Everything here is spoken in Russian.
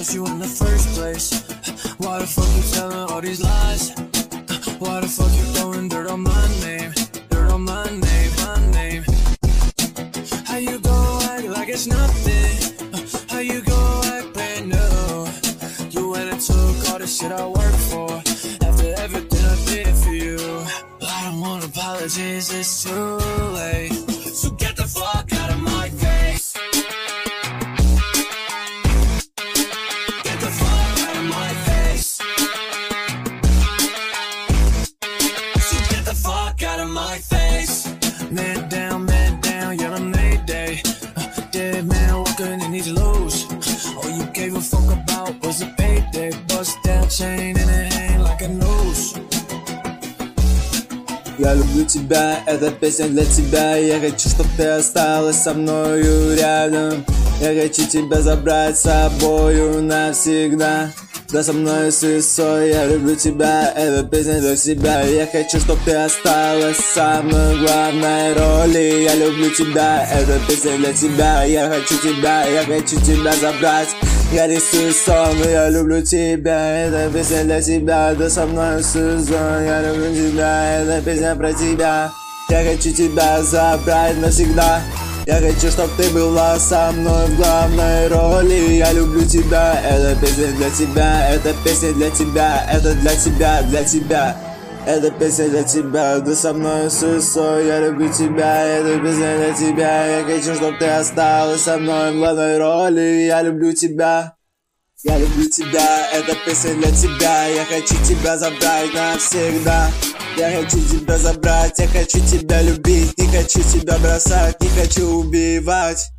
trust you in the first place? Why the fuck you telling all these lies? Why the fuck you throwing dirt on my name? Dirt on my name, my name. How you gon' act like it's nothing? How you gon' act brand new? You went and took all the shit I worked for. After everything I did for you, I don't want apologies, it's too late. So get the fuck out of my face. Get the fuck out of my face. So get the fuck out of my face. Man down, you're a mayday. Dead man walking in these lows. All you gave a fuck about was a payday. Bust down chain in a hand like a nose. Я люблю тебя, эта песня для тебя. Я хочу, чтоб ты осталась со мною рядом. Я хочу тебя забрать с собою навсегда. Да со мной свисой, я люблю тебя, эта песня для тебя. Я хочу, чтоб ты осталась со мной в главной роли. Я люблю тебя, эта песня для тебя. Я хочу тебя забрать. Я рисую сон, но я люблю тебя, эта песня для тебя. Да со мной сезон, я люблю тебя, эта песня про тебя. Я хочу тебя забрать навсегда. Я хочу, чтоб ты была со мной в главной роли. Я люблю тебя, эта песня для тебя. Эта песня для тебя, это для тебя, для тебя. Эта песня для тебя, да со мной сусой. Я люблю тебя, эта песня для тебя. Я хочу, чтоб ты осталась со мной в главной роли. Я люблю тебя. Я люблю тебя, эта песня для тебя. Я хочу тебя забрать навсегда. Я хочу тебя забрать, я хочу тебя любить. Не хочу тебя бросать, не хочу убивать.